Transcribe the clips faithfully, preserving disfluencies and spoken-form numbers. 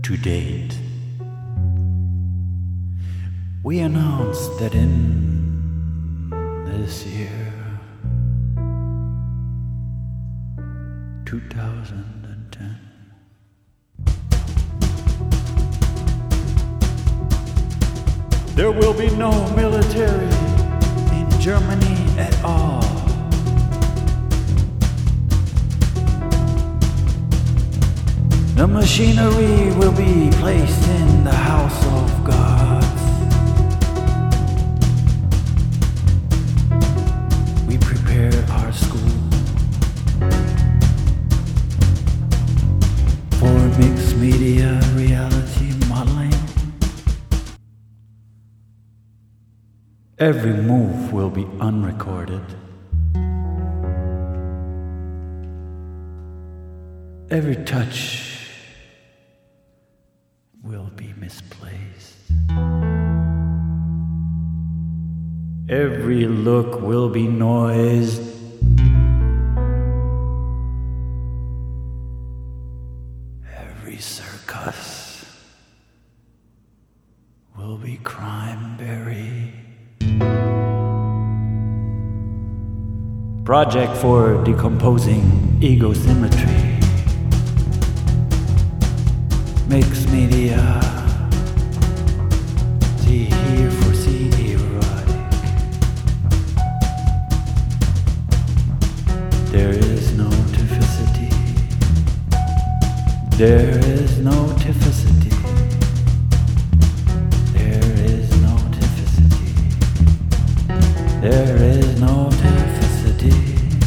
To date, we announced that in this year, two thousand ten, there will be no military in Germany at all. The machinery will be placed in the house of gods. We prepared our school for mixed media reality modeling. Every move will be unrecorded. Every touch will be misplaced. Every look will be noised. Every circus will be crime-berry. Project for decomposing ego symmetry. Mixed media, see here for see erotic. There is no typhicity. There is no typhicity. There is no typhicity. There is no typhicity.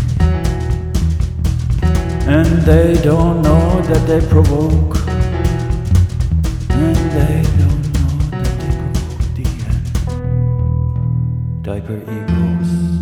And they don't know that they provoke. And they don't know that they provoke the end. Diaper egos.